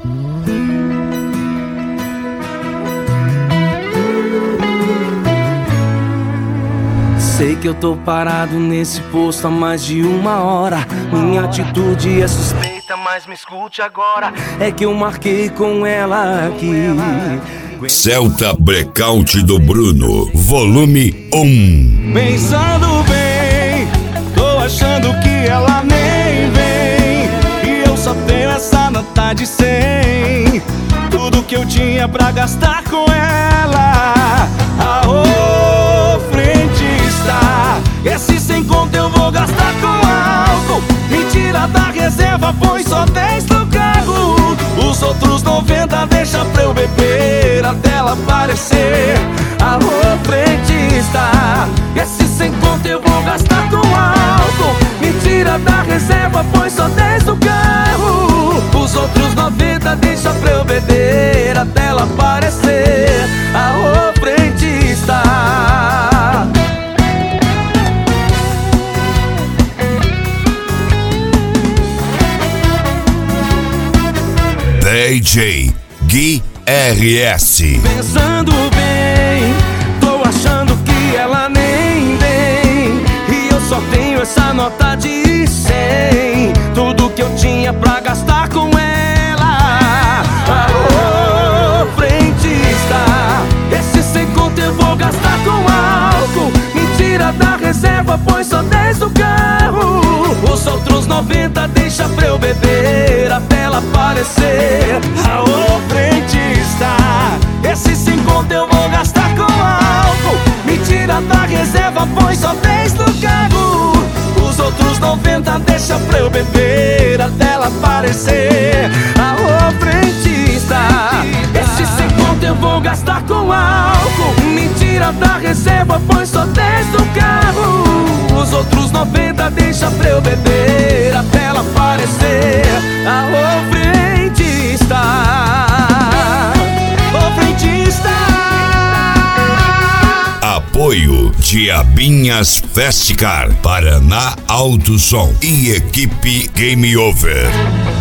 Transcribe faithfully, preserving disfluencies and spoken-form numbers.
Sei que eu tô parado nesse posto há mais de uma hora. Minha atitude é suspeita, mas me escute agora. É que eu marquei com ela aqui. Celta Breakout do Bruno, volume um. Pensando bem, tô achando que ela nem vem. E eu só tenho essa nota de cem. Tudo que eu tinha pra gastar com ela. Aô, frentista, esse sem conto eu vou gastar com álcool. Me tira da reserva, põe só dez no carro. Os outros noventa deixa pra eu beber até ela aparecer. Alô, frentista, esse sem conto eu vou gastar com álcool. Me tira da reserva, põe só dez no carro. Os outros noventa deixa pra eu beber até ela aparecer. Alô, frentista. D J Gui R S. Pensando bem, tô achando que ela nem vem. E eu só tenho essa nota de cem. Tudo que eu tinha pra gastar com ela. Alô, frentista, esse sem conto eu vou gastar com álcool. Me tira da reserva, põe só dez no carro. Os outros noventa deixa pra eu beber até ela aparecer. Aô, frentista, esse sem conto eu vou gastar com álcool. Me tira da reserva, põe só dez no carro. Os outros noventa deixa pra eu beber até ela aparecer. Aô, frentista, esse sem conto eu vou gastar com álcool. Me tira da reserva, põe só dez no carro. Os outros noventa deixa pra eu beber até ela aparecer. Alô, frentista, ô frentista. Apoio Diabinhas Festicar, Paraná Alto Som e equipe Game Over.